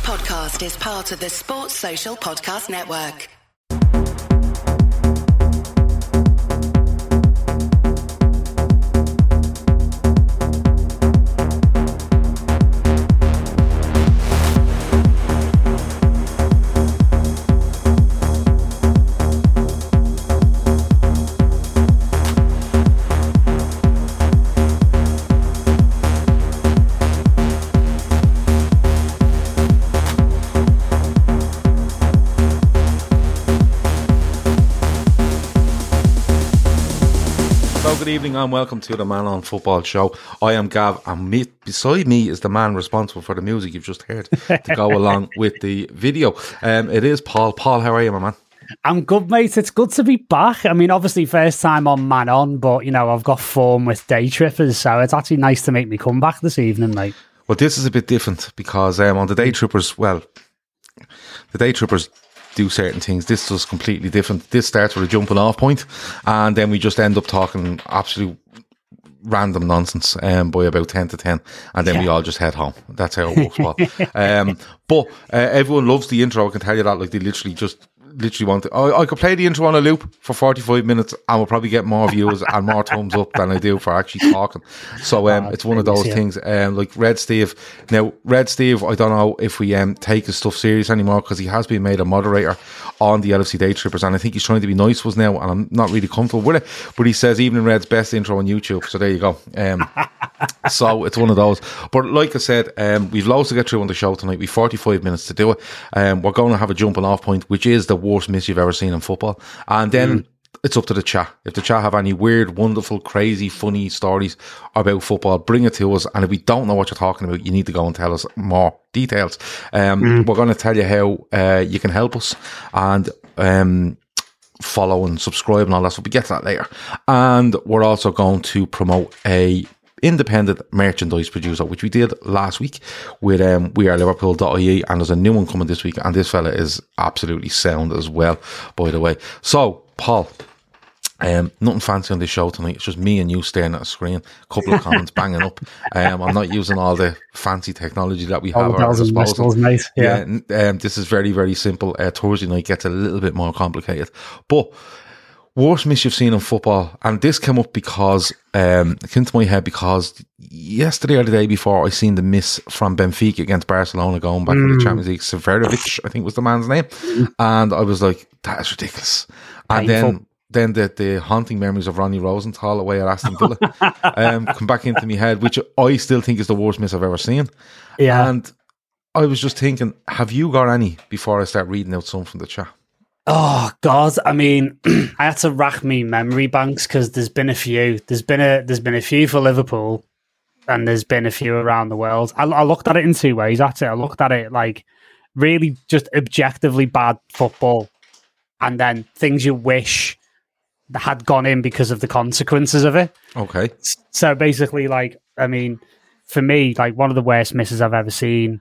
podcast is part of the Sports Social Podcast Network. Good evening and welcome to the Man on Football show. I am Gav, and beside me is the man responsible for the music you've just heard to go along with the video. It is Paul. Paul, how are you, my man? I'm good, mate. It's good to be back. I mean, obviously, first time on Man On, but, you know, I've got form with Day Trippers, so it's actually nice to make me come back this evening, mate. Well, this is a bit different because on the Day Trippers, the Day Trippers do certain things. This is completely different. This starts with a jumping off point, and then we just end up talking absolute random nonsense by about 10 to 10, and then we all just head home. That's how it works, Paul. But everyone loves the intro, I can tell you that. Like, they literally want to, I could play the intro on a loop for 45 minutes and we'll probably get more views and more thumbs up than I do for actually talking. So it's one of those things. Like Red Steve, I don't know if we take his stuff serious anymore, because he has been made a moderator on the LFC Day Trippers, and I think he's trying to be nice with us now, and I'm not really comfortable with it, but he says Evening Red's best intro on YouTube, so there you go. So it's one of those. But like I said, we've loads to get through on the show tonight. We've 45 minutes to do it. We're going to have a jumping off point, which is the worst miss you've ever seen in football, and then it's up to the chat. If the chat have any weird, wonderful, crazy, funny stories about football, bring it to us. And if we don't know what you're talking about, you need to go and tell us more details. We're going to tell you how you can help us, and follow and subscribe and all that stuff. We get to that later. And we're also going to promote a independent merchandise producer, which we did last week with weareliverpool.ie, and there's a new one coming this week, and this fella is absolutely sound as well, by the way. So, Paul, nothing fancy on this show tonight. It's just me and you staring at a screen, a couple of comments banging up. I'm not using all the fancy technology that we have at our disposal. This is very, very simple. Thursday night gets a little bit more complicated, but worst miss you've seen in football, and this came up because it came to my head because yesterday or the day before I seen the miss from Benfica against Barcelona going back in the Champions League. Severovic, I think was the man's name, and I was like, that is ridiculous. And then the haunting memories of Ronnie Rosenthal away at Aston Villa come back into my head, which I still think is the worst miss I've ever seen. Yeah, and I was just thinking, have you got any before I start reading out some from the chat? Oh God! I mean, I had to rack me memory banks because there's been a few. There's been a few for Liverpool, and there's been a few around the world. I looked at it in two ways. Actually, I looked at it like really just objectively bad football, and then things you wish had gone in because of the consequences of it. Okay. So basically, like, I mean, for me, like one of the worst misses I've ever seen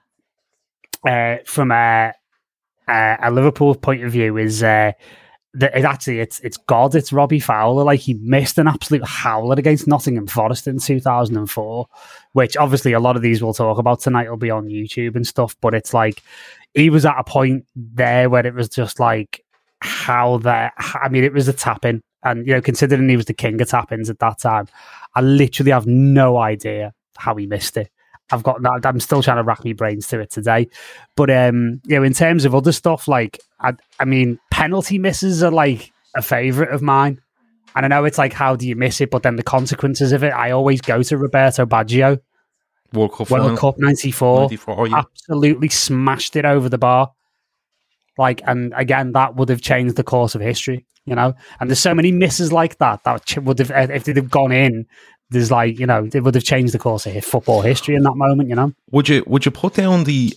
from a Liverpool point of view is it's God. It's Robbie Fowler. Like, he missed an absolute howler against Nottingham Forest in 2004, which obviously a lot of these we'll talk about tonight will be on YouTube and stuff. But it's like he was at a point there where it was just like it was a tap-in, and, you know, considering he was the king of tap-ins at that time, I literally have no idea how he missed it. I'm still trying to rack my brains to it today. But, you know, in terms of other stuff, like, I mean, penalty misses are like a favourite of mine. And I know it's like, how do you miss it? But then the consequences of it, I always go to Roberto Baggio. World Cup 94. Yeah. Absolutely smashed it over the bar. Like, and again, that would have changed the course of history, you know? And there's so many misses like that would have, if they'd have gone in, there's like, you know, it would have changed the course of football history in that moment, you know? Would you put down the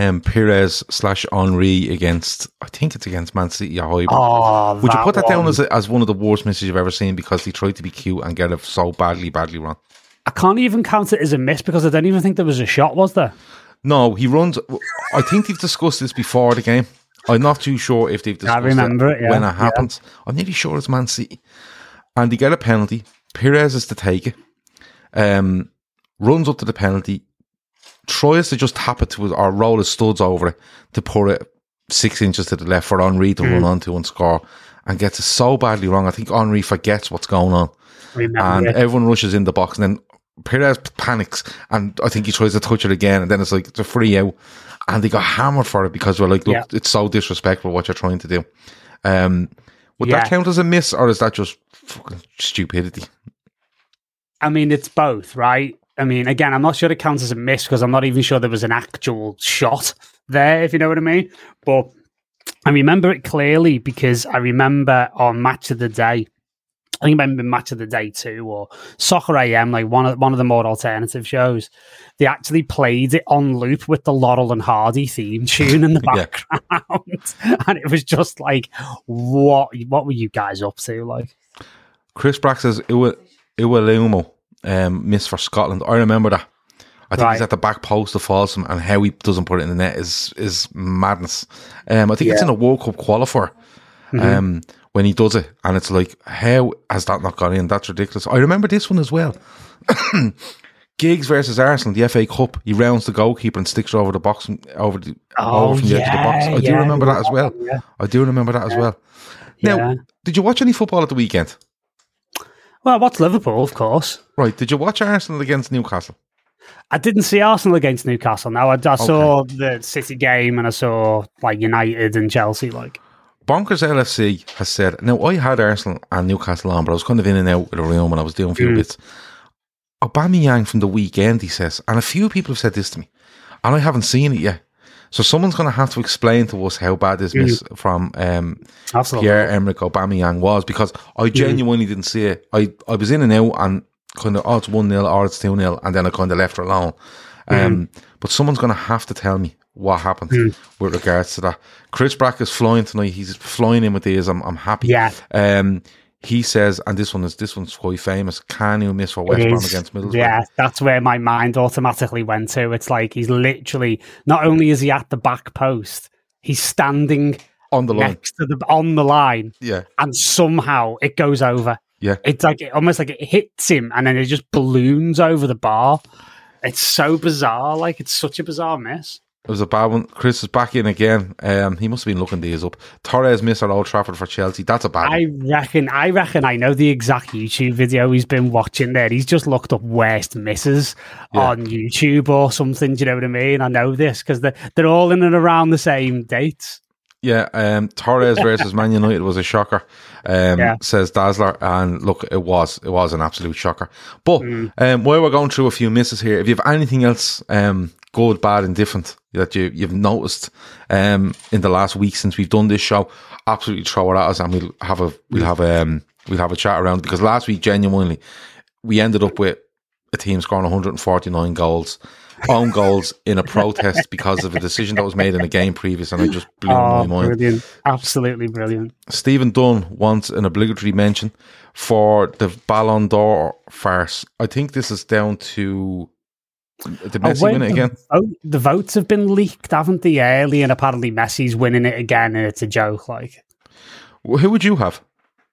Pires/Henry against, I think it's against Man City or Highbury? Oh, would you put that down as one of the worst misses you've ever seen because he tried to be cute and get it so badly wrong? I can't even count it as a miss because I don't even think there was a shot, was there? No, he runs. I think they've discussed this before the game. I'm not too sure if they've discussed it when it happens. Yeah. I'm nearly sure it's Man City. And they get a penalty. Pires is to take it. Runs up to the penalty, tries to just tap it to or roll his studs over it to put it 6 inches to the left for Henry to run onto and score, and gets it so badly wrong. I think Henry forgets what's going on. Everyone rushes in the box, and then Perez panics, and I think he tries to touch it again, and then it's like it's a free out, and they got hammered for it because we're like, look, it's so disrespectful what you're trying to do. Would that count as a miss, or is that just fucking stupidity? I mean, it's both, right? I mean, again, I'm not sure it counts as a miss because I'm not even sure there was an actual shot there, if you know what I mean. But I remember it clearly because I remember on Match of the Day, I think it might have been Match of the Day 2 or Soccer AM, like one of the more alternative shows. They actually played it on loop with the Laurel and Hardy theme tune in the background. And it was just like, what were you guys up to? Like, Chris Brack says, Iwelumo miss for Scotland. I remember that. I think he's at the back post of Folsom, and how he doesn't put it in the net is madness. I think it's in a World Cup qualifier when he does it, and it's like, how has that not gone in? That's ridiculous. I remember this one as well. Giggs versus Arsenal, the FA Cup. He rounds the goalkeeper and sticks her over the box, over from the edge of the box. I do remember that as well. Yeah. I do remember that as well. Now, did you watch any football at the weekend? Well, I watched Liverpool, of course. Right. Did you watch Arsenal against Newcastle? I didn't see Arsenal against Newcastle. No, I saw the City game, and I saw like United and Chelsea. Like, Bonkers LFC has said, now I had Arsenal and Newcastle on, but I was kind of in and out of the room when I was doing a few bits. Aubameyang from the weekend, he says, and a few people have said this to me, and I haven't seen it yet. So someone's going to have to explain to us how bad this miss from Pierre-Emerick Aubameyang was, because I genuinely didn't see it. I was in and out and kind of, it's 1-0 or it's 2-0, and then I kind of left it alone. But someone's going to have to tell me what happened with regards to that. Chris Brack is flying tonight. He's flying in with these. I'm happy. Yeah. He says, and this one's quite famous, Kanu miss for West Brom against Middlesbrough. Yeah, that's where my mind automatically went to. It's like he's literally, not only is he at the back post, he's standing on the line. next to on the line. Yeah. And somehow it goes over. Yeah. It's like almost like it hits him and then it just balloons over the bar. It's so bizarre. Like, it's such a bizarre miss. It was a bad one. Chris is back in again. He must have been looking these up. Torres missed at Old Trafford for Chelsea. That's a bad one. I reckon I know the exact YouTube video he's been watching there. He's just looked up worst misses on YouTube or something. Do you know what I mean? I know this because they're all in and around the same dates. Yeah, Torres versus Man United was a shocker, says Dazzler. And look, it was an absolute shocker. But while we're going through a few misses here, if you have anything else good, bad, indifferent that you've noticed in the last week since we've done this show, absolutely throw it at us, and we'll have a chat around, because last week genuinely we ended up with a team scoring 149 goals. Own goals in a protest because of a decision that was made in a game previous, and it just blew my mind. Brilliant. Absolutely brilliant. Stephen Dunn wants an obligatory mention for the Ballon d'Or farce. I think this is down to the Messi win it again. The votes have been leaked, haven't they, early, and apparently Messi's winning it again, and it's a joke. Like, who would you have?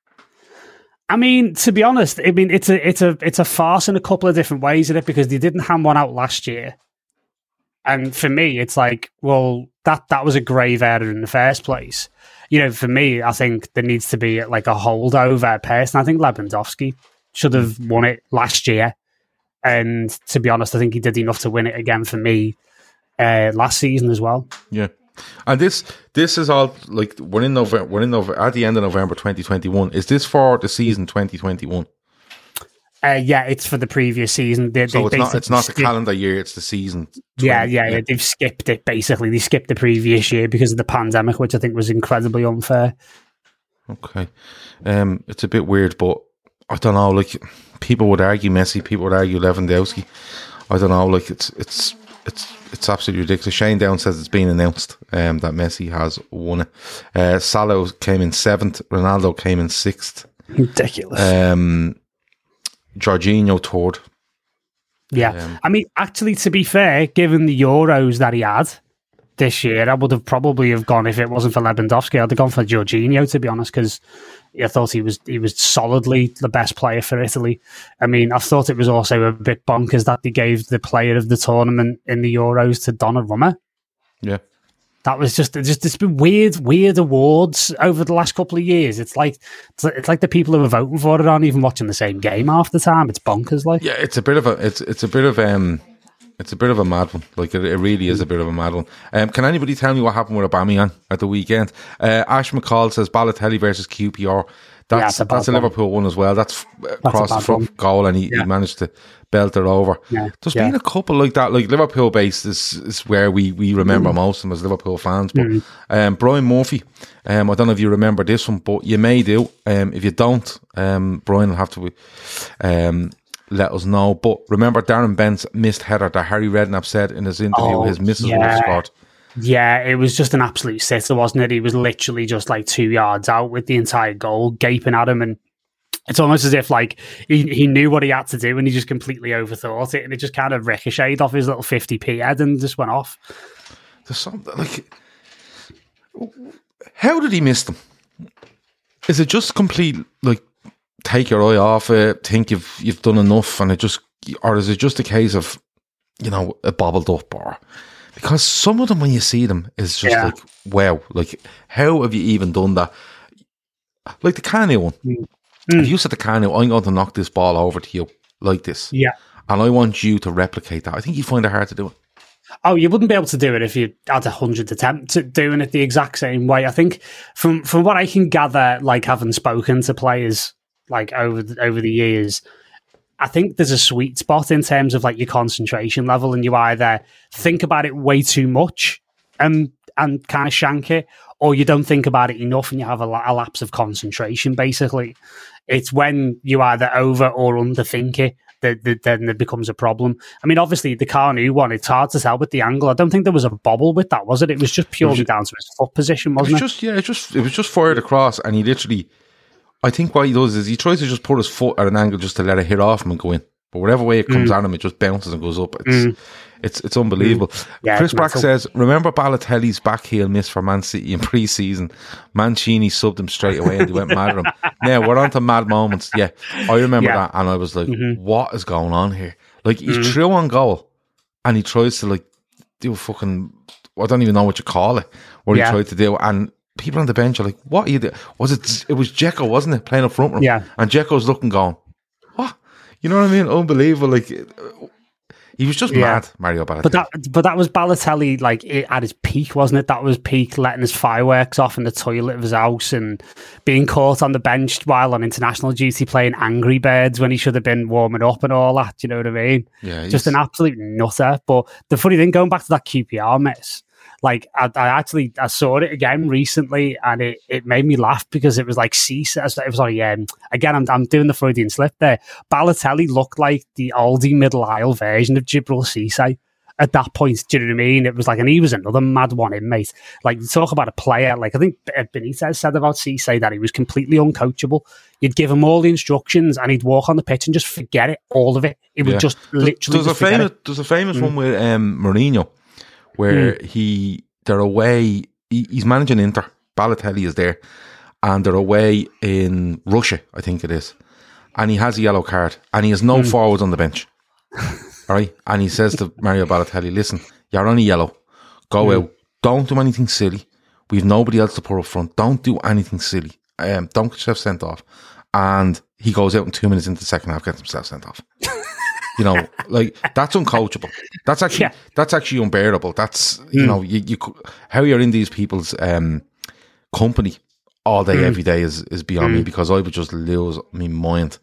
I mean, to be honest, I mean it's a farce in a couple of different ways in it, because they didn't hand one out last year, and for me, it's like, well, that was a grave error in the first place. You know, for me, I think there needs to be like a holdover person. I think Lewandowski should have won it last year, and to be honest, I think he did enough to win it again for me last season as well. Yeah. And this is all like we're in November at the end of November 2021. Is this for the season 2021? Yeah, it's for the previous season. So it's not the calendar year; it's the season. 20, yeah. They've skipped it basically. They skipped the previous year because of the pandemic, which I think was incredibly unfair. Okay, it's a bit weird, but I don't know. Like, people would argue Messi, people would argue Lewandowski. I don't know. Like, it's absolutely ridiculous. Shane Down says it's been announced that Messi has won it. Salah came in 7th. Ronaldo came in 6th. Ridiculous. Jorginho 3rd. Yeah. I mean, actually, to be fair, given the Euros that he had this year, I would have probably have gone, if it wasn't for Lewandowski, I'd have gone for Jorginho, to be honest, because I thought he was solidly the best player for Italy. I mean, I thought it was also a bit bonkers that they gave the player of the tournament in the Euros to Donnarumma. Yeah. That was just it's been weird awards over the last couple of years. It's like the people who are voting for it aren't even watching the same game half the time. It's bonkers. Like, yeah, it's a bit of a mad one. Like, it really is a bit of a mad one. Can anybody tell me what happened with Aubameyang at the weekend? Ash McCall says Balotelli versus QPR. That's a Liverpool one as well. That's across the front goal, and he managed to belt it over. Yeah. There's been a couple like that. Like, Liverpool based is where we remember most of them as Liverpool fans. But Brian Murphy, I don't know if you remember this one, but you may do. If you don't, Brian will have to let us know. But remember Darren Bent's missed header that Harry Redknapp said in his interview his missus would have scored. Yeah, it was just an absolute sitter, wasn't it? He was literally just like 2 yards out with the entire goal, gaping at him, and it's almost as if like he knew what he had to do and he just completely overthought it, and it just kind of ricocheted off his little 50p head and just went off. There's something like, how did he miss them? Is it just complete like take your eye off it, think you've done enough, and or is it just a case of, you know, it bobbled up? Or because some of them, when you see them, is just like, wow, like, how have you even done that? Like the Kanu one. If you said to Kanu, I'm going to knock this ball over to you like this, and I want you to replicate that, I think you'd find it hard to do it. Oh, you wouldn't be able to do it if you had 100 attempts at doing it the exact same way. I think from what I can gather, like having spoken to players like over the years, I think there's a sweet spot in terms of like your concentration level, and you either think about it way too much and kind of shank it, or you don't think about it enough and you have a lapse of concentration. Basically, it's when you either over or underthink it that then it becomes a problem. I mean, obviously the Kanu one, it's hard to tell with the angle. I don't think there was a bobble with that, was it? It was just purely down to his foot position, wasn't it? It was just fired across, and he literally, I think what he does is he tries to just put his foot at an angle just to let it hit off him and go in. But whatever way it comes at him, it just bounces and goes up. It's unbelievable. Yeah, Chris Brack says, remember Balotelli's back heel miss for Man City in pre-season? Mancini subbed him straight away and he went mad at him. Now, we're on to mad moments. Yeah, I remember that, and I was like, what is going on here? Like, he's through on goal, and he tries to, like, do a fucking, I don't even know what you call it, what he tried to do, and people on the bench are like, what are you doing? It was Dzeko, wasn't it, playing up front with him? Yeah. And Dzeko's looking going, what? You know what I mean? Unbelievable. Like, he was just mad, Mario Balotelli. But that was Balotelli, like, at his peak, wasn't it? That was peak letting his fireworks off in the toilet of his house and being caught on the bench while on international duty playing Angry Birds when he should have been warming up and all that. You know what I mean? Yeah, just an absolute nutter. But the funny thing, going back to that QPR miss, like, I saw it again recently, and it made me laugh because it was like Cisse. It was like, again, I'm doing the Freudian slip there. Balotelli looked like the oldie middle aisle version of Djibril Cisse at that point. Do you know what I mean? It was like, and he was another mad one in, mate. Like, talk about a player. Like, I think Benitez said about Cisse that he was completely uncoachable. You'd give him all the instructions, and he'd walk on the pitch and just forget it, all of it. It would just literally. There's a famous one with Mourinho, where they're away, he's managing Inter, Balotelli is there, and they're away in Russia, I think it is, and he has a yellow card, and he has no forwards on the bench, alright, and he says to Mario Balotelli, listen, you're on a yellow, go out, don't do anything silly, we've nobody else to put up front, don't do anything silly, don't get yourself sent off, and he goes out in 2 minutes into the second half, gets himself sent off. You know, like, that's uncoachable. That's actually unbearable. That's, you know, you how you're in these people's company all day, every day is beyond me, because I would just lose my mind.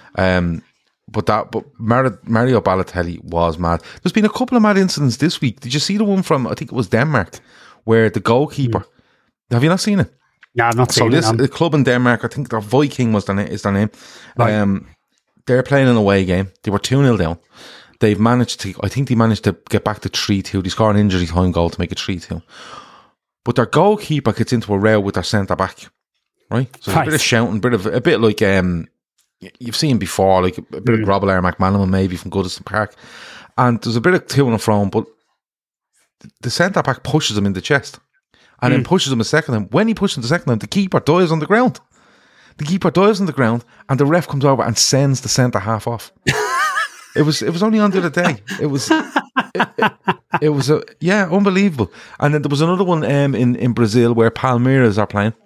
But Mario Balotelli was mad. There's been a couple of mad incidents this week. Did you see the one from, I think it was Denmark, where the goalkeeper, have you not seen it? No, I've not seen it. So the club in Denmark, I think Viking is their name. Right. They're playing an away game. They were 2-0 down. They managed to get back to 3-2. They scored an injury time goal to make it 3-2. But their goalkeeper gets into a row with their centre back, right? So there's a bit of shouting, a bit like you've seen before, like a bit of Grobbelaar McManaman maybe from Goodison Park, and there's a bit of to and fro, but the centre back pushes him in the chest, and then pushes him a second time. When he pushes him the second time, the keeper dives on the ground. The keeper dives on the ground, and the ref comes over and sends the centre half off. It was only on the other day. It was unbelievable. And then there was another one in Brazil where Palmeiras are playing.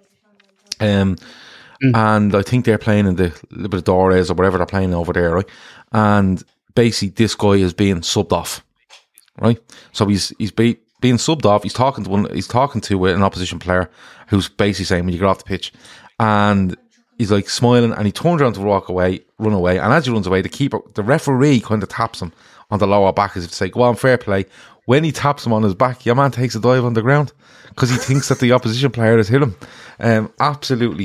And I think they're playing in the Libertadores or whatever they're playing over there, right? And basically this guy is being subbed off, right? So he's being subbed off. He's talking to an opposition player who's basically saying, when you get off the pitch, and he's like smiling, and he turns around to run away. And as he runs away, the referee kind of taps him on the lower back as if to say, go on, fair play. When he taps him on his back, your man takes a dive on the ground because he thinks that the opposition player has hit him. Absolutely,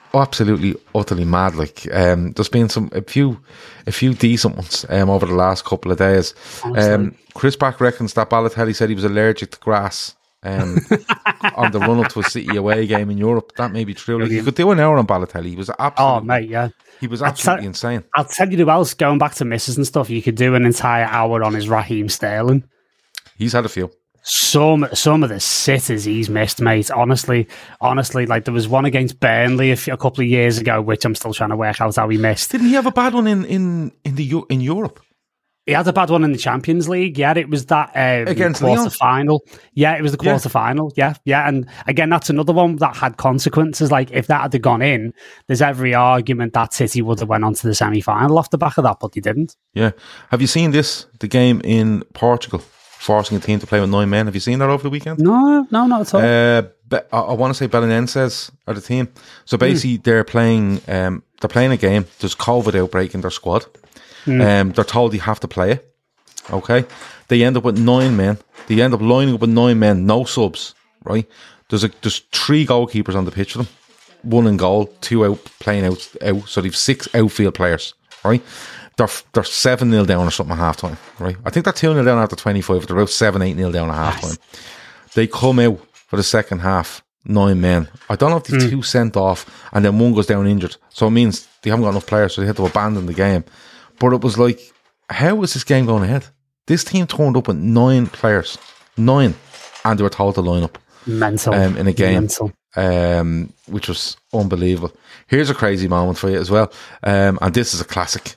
utterly mad. Like, there's been a few decent ones over the last couple of days. Chris Back reckons that Balotelli said he was allergic to grass on the run up to a City away game in Europe. That may be true. Like, you could do an hour on Balotelli. He was absolutely, mate, yeah. He was absolutely insane. I'll tell you who else, going back to misses and stuff, you could do an entire hour on is Raheem Sterling. He's had a few. Some of the sitters he's missed, mate. Honestly, like there was one against Burnley a couple of years ago, which I'm still trying to work out how he missed. Didn't he have a bad one in Europe? He had a bad one in the Champions League. Yeah, it was that against quarter-final. Yeah, it was the quarter-final. Yeah. And again, that's another one that had consequences. Like, if that had gone in, there's every argument that City would have went on to the semi-final off the back of that, but they didn't. Yeah. Have you seen the game in Portugal? Forcing a team to play with 9 men. Have you seen that over the weekend? No, not at all. I want to say Belenenses are the team. So basically, they're playing a game. There's COVID outbreak in their squad. They're told they have to play it. Okay, they end up with 9 men. They end up lining up with 9 men, no subs. Right? There's 3 goalkeepers on the pitch for them. 1 in goal, 2 out playing out. So they've 6 outfield players. Right? They're 7-0 down or something at half time, right? I think they're 2-0 down after 25. They're about 7-8-0 down at half time. They come out for the second half, 9 men. I don't know if they're 2 sent off and then 1 goes down injured. So it means they haven't got enough players, so they had to abandon the game. But it was like, how is this game going ahead? This team turned up with 9 players, 9, and they were told to line up. Mental. In a game. Mental. Which was unbelievable. Here's a crazy moment for you as well. And this is a classic.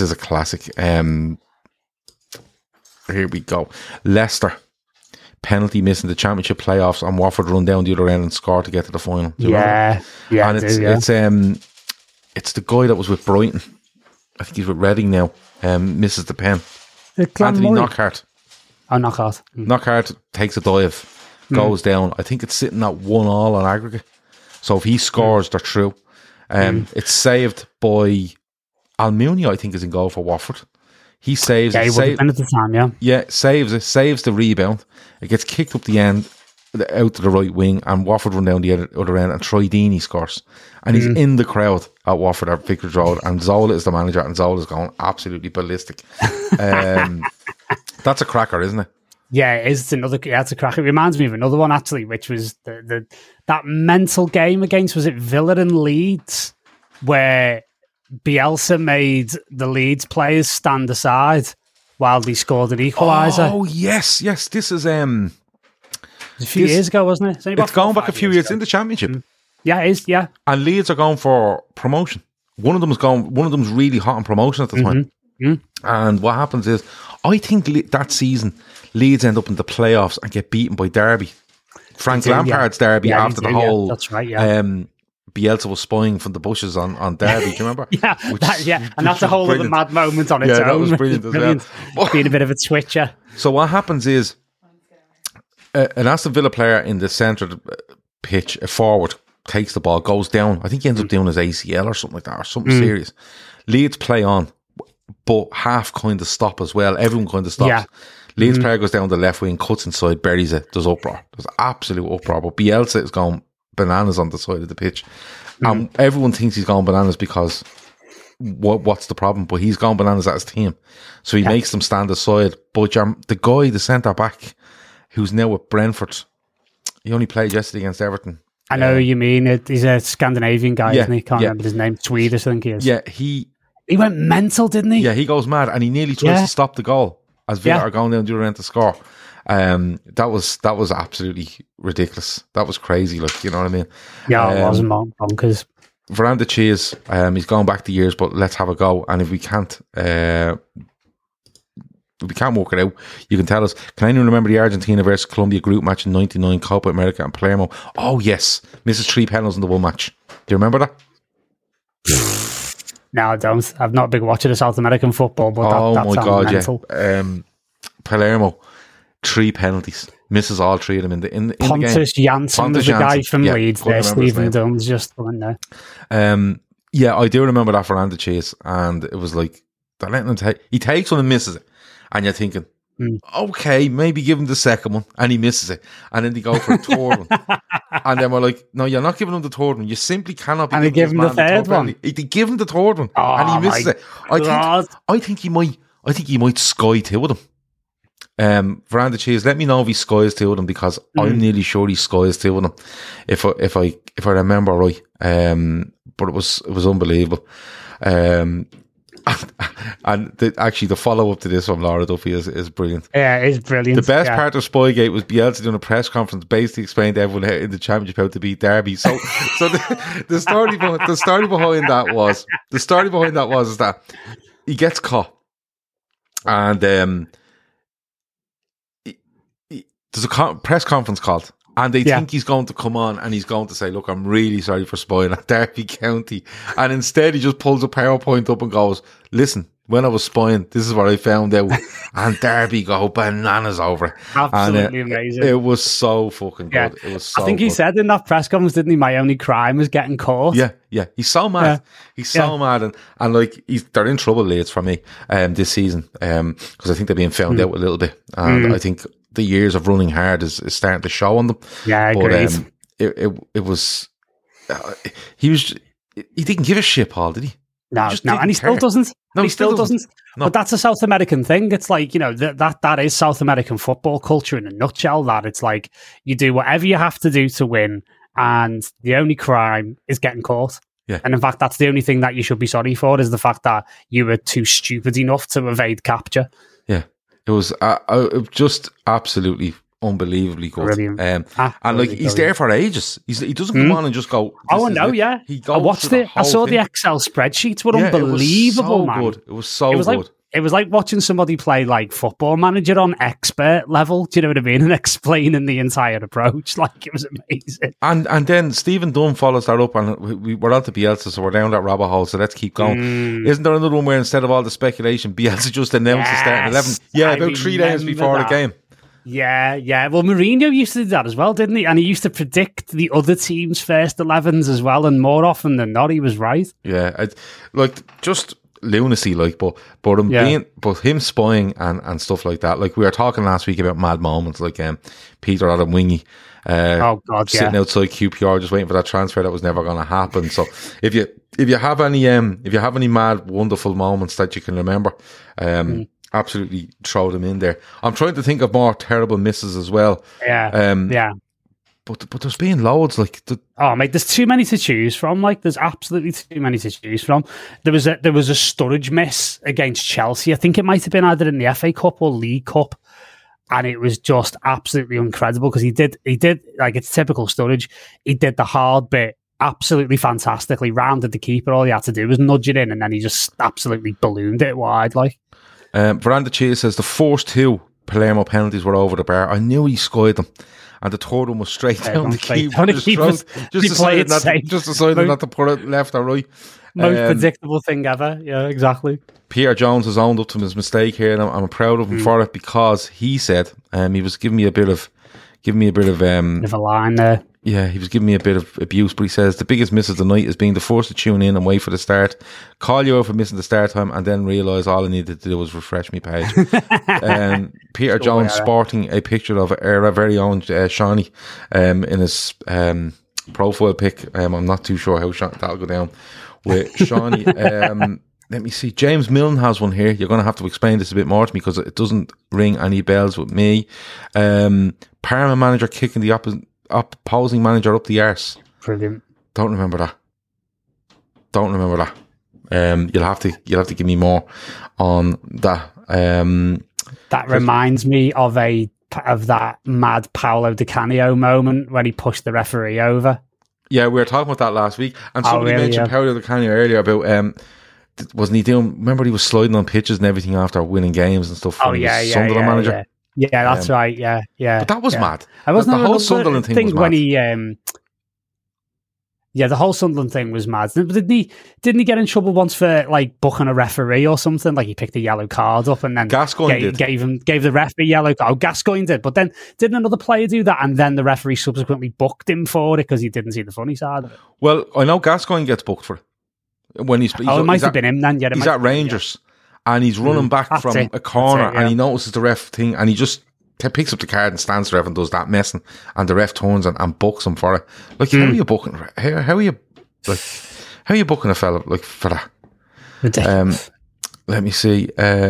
Here we go. Leicester penalty missing the championship playoffs, and Watford run down the other end and score to get to the final. Yeah. And it's the guy that was with Brighton. I think he's with Reading now. Misses the pen. Anthony Knockaert. Oh, Knockaert. Knockaert takes a dive, goes down. I think it's sitting at 1-1 on aggregate. So if he scores, they're through. It's saved by Almunia, I think, is in goal for Watford. He saves it. He would have been at the time, yeah. Yeah, saves it, saves the rebound. It gets kicked up the end, out to the right wing, and Watford run down the other end, and Troy Deeney scores. And he's in the crowd at Watford at Vicarage Road, and Zola is the manager, and Zola's going absolutely ballistic. That's a cracker, isn't it? Yeah, it is. It's a cracker. It reminds me of another one, actually, which was that mental game against, was it Villa and Leeds, where Bielsa made the Leeds players stand aside while they scored an equaliser. Oh, yes. This is a few years ago, wasn't it? It's gone back a few years in the Championship. Yeah, it is. Yeah, and Leeds are going for promotion. One of them's really hot on promotion at the time. And what happens is, I think that season Leeds end up in the playoffs and get beaten by Derby. Frank Lampard's Derby after the whole. That's right. Yeah. Bielsa was spying from the bushes on Derby, do you remember? And that's a whole other mad moment on its own. Yeah, that was brilliant as well. Being a bit of a twitcher. So what happens is, an Aston Villa player in the centre of the pitch, a forward, takes the ball, goes down. I think he ends up doing his ACL or something like that, or something serious. Leeds play on, but half kind of stop as well. Everyone kind of stops. Yeah. Leeds player goes down the left wing, cuts inside, buries it. There's uproar. There's absolute uproar. But Bielsa is going bananas on the side of the pitch. And everyone thinks he's gone bananas because what's the problem? But he's gone bananas at his team. So he makes them stand aside. But the guy, the centre-back, who's now with Brentford, he only played yesterday against Everton. I know who you mean. He's a Scandinavian guy, isn't he? Can't remember his name. Swedish, I think he is. Yeah, he went mental, didn't he? Yeah, he goes mad, and he nearly tries to stop the goal as Villa are going down the other end to score. That was absolutely ridiculous. That was crazy, like, you know what I mean? Yeah, it was bonkers. Veranda Cheese, he's gone back the years, but let's have a go. And if we can't work it out, you can tell us. Can anyone remember the Argentina versus Colombia group match in 99, Copa America and Palermo? Oh, yes. Misses 3 penalties in the one match. Do you remember that? No, I don't. I'm not a big watcher of South American football, but that my sounds God, mental. yeah. Palermo, 3 penalties. Misses all 3 of them in the game. Pontus Jansson was the guy from Leeds there. Stephen Dunn's just went there. Yeah, I do remember that Veranda Chase, and it was like, they're letting him take. He takes one and misses it. And you're thinking, okay, maybe give him the second one, and he misses it. And then they go for a third one. And then we're like, no, you're not giving him the third one. You simply cannot be and giving him the third one. They give him the third one, and he misses it. I think he might sky 2 of them. Veranda Cheese, let me know if he skies 2 of them, because I'm nearly sure he skies 2 of them, if I remember right. But it was unbelievable. And the follow up to this from Laura Duffy is brilliant. Yeah, it's brilliant. The best part of Spygate was Bielsa doing a press conference, basically explaining to everyone in the championship how to beat Derby. So the story behind that was that he gets caught, and there's a press conference called. And they think he's going to come on and he's going to say, look, I'm really sorry for spying at Derby County. And instead he just pulls a PowerPoint up and goes, listen, when I was spying, this is what I found out. And Derby go bananas over it. Absolutely amazing. It was so fucking good. It was so I think he said in that press conference, didn't he, my only crime was getting caught. Yeah. He's so mad. Yeah. He's so mad. And like, they're in trouble, Leeds, for me, this season. Because I think they're being found out a little bit. And I think the years of running hard is starting to show on them. Yeah, I agree. It was he didn't give a shit, Paul, did he? No, and he still doesn't. No, he still doesn't. No. But that's a South American thing. It's like, that is South American football culture in a nutshell. That it's like you do whatever you have to do to win, and the only crime is getting caught. Yeah. And in fact, that's the only thing that you should be sorry for, is the fact that you were too stupid enough to evade capture. Yeah. It was just absolutely unbelievably good. Brilliant. And like, he's there for ages. He doesn't come on and just go, oh, no, yeah. I watched it. I saw the Excel spreadsheets were unbelievable, man. It was so good. It was like watching somebody play like Football Manager on expert level. Do you know what I mean? And explaining the entire approach. Like, it was amazing. And then Stephen Dunn follows that up, and we're on to Bielsa, so we're down that rabbit hole, so let's keep going. Isn't there another one where instead of all the speculation, Bielsa just announced the starting 11? Yeah, about 3 days before the game. Yeah. Well, Mourinho used to do that as well, didn't he? And he used to predict the other team's first 11s as well, and more often than not, he was right. Yeah, just lunacy, but him spying and stuff like that. Like, we were talking last week about mad moments, like Peter Adam Wingy sitting outside QPR just waiting for that transfer that was never going to happen. So if you have any mad wonderful moments that you can remember, absolutely throw them in there. I'm trying to think of more terrible misses as well. But there's been loads, like... mate, there's too many to choose from. Like, there's absolutely too many to choose from. There was a Sturridge miss against Chelsea. I think it might have been either in the FA Cup or League Cup. And it was just absolutely incredible, because he did, like, it's typical Sturridge. He did the hard bit absolutely fantastically, rounded the keeper. All he had to do was nudge it in, and then he just absolutely ballooned it wide, like. Veranda Cheese says the first 2 Palermo penalties were over the bar. I knew he skied them. And the third one was straight down the keeper's throat. Just decided not to put it left or right. Most predictable thing ever. Yeah, exactly. Peter Jones has owned up to his mistake here, and I'm proud of him for it, because he said he was giving me a bit of a line there. Yeah, he was giving me a bit of abuse, but he says the biggest miss of the night is being the first to tune in and wait for the start, call you out for missing the start time, and then realise all I needed to do was refresh my page. Peter Jones sporting a picture of our very own Shawnee in his profile pic. I'm not too sure how that'll go down with Shawnee. Let me see. James Milne has one here. You're going to have to explain this a bit more to me, because it doesn't ring any bells with me. Parma manager kicking the opposing manager up the arse. Brilliant. Don't remember that. You'll have to give me more on that. That reminds me of that mad Paolo Di Canio moment when he pushed the referee over. Yeah, we were talking about that last week, and somebody mentioned Paolo Di Canio earlier about wasn't he doing? Remember, he was sliding on pitches and everything after winning games and stuff. Sunderland manager. Yeah, that's right. Yeah. But that was mad. I wasn't the whole Sunderland thing was mad. When he, the whole Sunderland thing was mad. Didn't he get in trouble once for like booking a referee or something? Like he picked a yellow card up and then Gascoigne gave the referee a yellow card. Oh, Gascoigne did, but then didn't another player do that? And then the referee subsequently booked him for it because he didn't see the funny side of it. Well, I know Gascoigne gets booked for it when he's it might have been him then. Yeah, he's at Rangers and he's running back from a corner and he notices the ref thing and he just picks up the card and stands to the ref and does that messing, and the ref turns and books him for it. Like, how are you booking? How are you booking a fella like for that? Ridiculous. Let me see.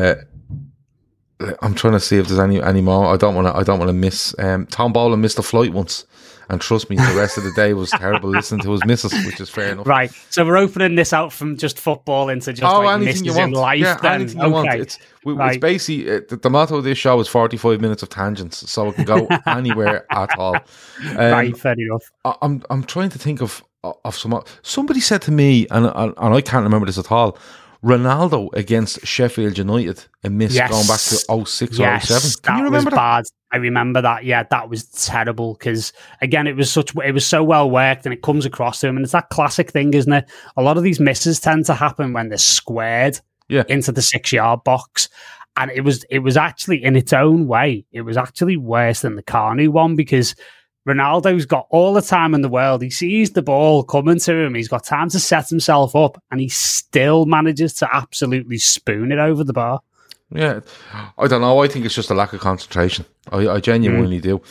I'm trying to see if there's any more. I don't want to miss. Tom Boland missed a flight once, and trust me, the rest of the day was terrible listening to his misses, which is fair enough. Right. So we're opening this out from just football into just anything you want. In life. Yeah, then. Anything you want. It's basically the motto of this show is 45 minutes of tangents, so it can go anywhere at all. Right. Fair enough. I'm trying to think of some. Somebody said to me, and I can't remember this at all. Ronaldo against Sheffield United, a miss going back to 06 or 07. Can you remember that? Bad. I remember that. Yeah, that was terrible because again, it was so well worked and it comes across to him, and it's that classic thing, isn't it? A lot of these misses tend to happen when they're squared into the 6-yard box, and it was actually in its own way, it was actually worse than the Carney one because Ronaldo's got all the time in the world. He sees the ball coming to him. He's got time to set himself up, and he still manages to absolutely spoon it over the bar. Yeah, I don't know. I think it's just a lack of concentration. I genuinely do.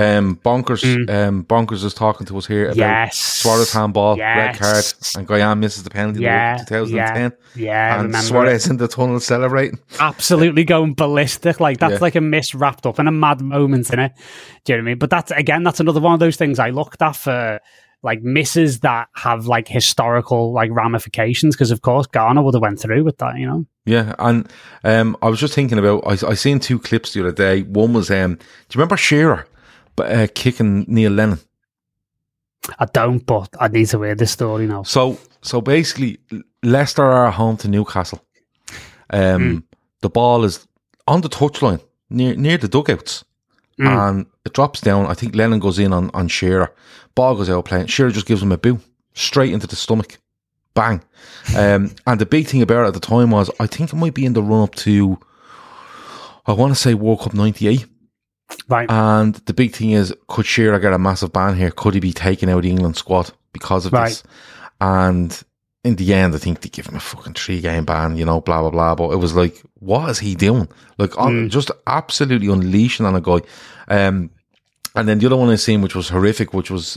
Bonkers is talking to us here about Suarez handball, red card, and Guyane misses the penalty in 2010. Yeah, and Suarez in the tunnel celebrating. Absolutely going ballistic. Like that's like a miss wrapped up in a mad moment, innit? Do you know what I mean? But that's another one of those things I looked at for like misses that have like historical like ramifications, because of course Ghana would have went through with that, you know. Yeah, and I was just thinking about I seen 2 clips the other day. One was do you remember Shearer kicking Neil Lennon? I don't, but I need to hear this story now. So basically Leicester are home to Newcastle. The ball is on the touchline near the dugouts. And it drops down. I think Lennon goes in on Shearer. Ball goes out playing. Shearer just gives him a boot straight into the stomach. Bang. And the big thing about it at the time was, I think it might be in the run up to, I want to say World Cup 98. Right. And the big thing is, could Shearer get a massive ban here? Could he be taken out of the England squad because of this? And in the end, I think they give him a fucking 3-game ban, you know, blah, blah, blah. But it was like, what is he doing? Like, just absolutely unleashing on a guy. And then the other one I seen, which was horrific, which was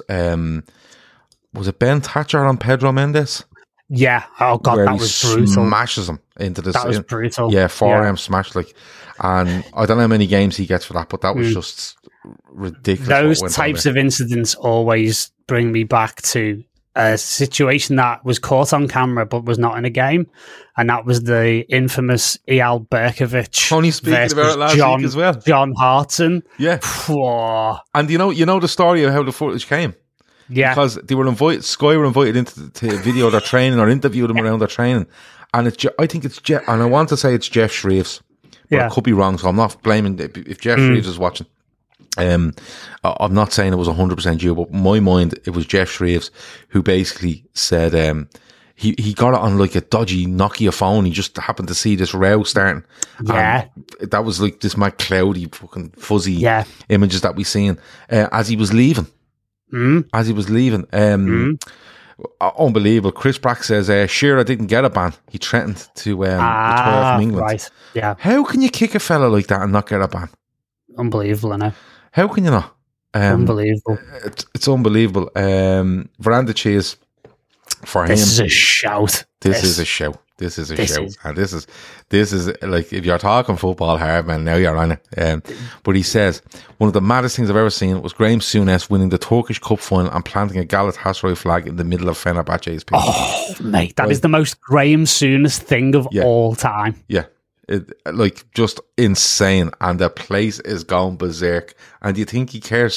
it Ben Thatcher on Pedro Mendes? Yeah. Oh, God, that was brutal. Smashes him into the... That was brutal. Yeah, forearm smash, like... And I don't know how many games he gets for that, but that was just ridiculous. Those types of incidents always bring me back to a situation that was caught on camera but was not in a game, and that was the infamous Eyal Berkovic. Only speaking about it last week as well. John Hartson. Yeah. And you know the story of how the footage came? Yeah. Because they were invited, Sky were invited to video their training or interview them around their training. And I think it's Jeff, and I want to say it's Jeff Shreves, but I could be wrong, so I'm not blaming if Jeff Shreves is watching. I'm not saying it was 100% you, but in my mind, it was Jeff Shreves who basically said he got it on like a dodgy Nokia phone. He just happened to see this row starting. Yeah. And that was like this mad cloudy, fucking fuzzy images that we seen as he was leaving. As he was leaving. Unbelievable. Chris Brack says Shearer didn't get a ban. He threatened to retire from England. Right. Yeah. How can you kick a fella like that and not get a ban? Unbelievable, I know. How can you not? Unbelievable. It's unbelievable. Veranda cheese for him. This is a shout. This is a shout. This is a shout. And this is like, if you're talking football hard, man, now you're on it. But he says, one of the maddest things I've ever seen was Graham Souness winning the Turkish Cup final and planting a Galatasaray flag in the middle of Fenerbahce's pitch. Oh, mate, that is the most Graham Souness thing of all time. Yeah. Like, just insane. And the place is going berserk. And do you think he cares?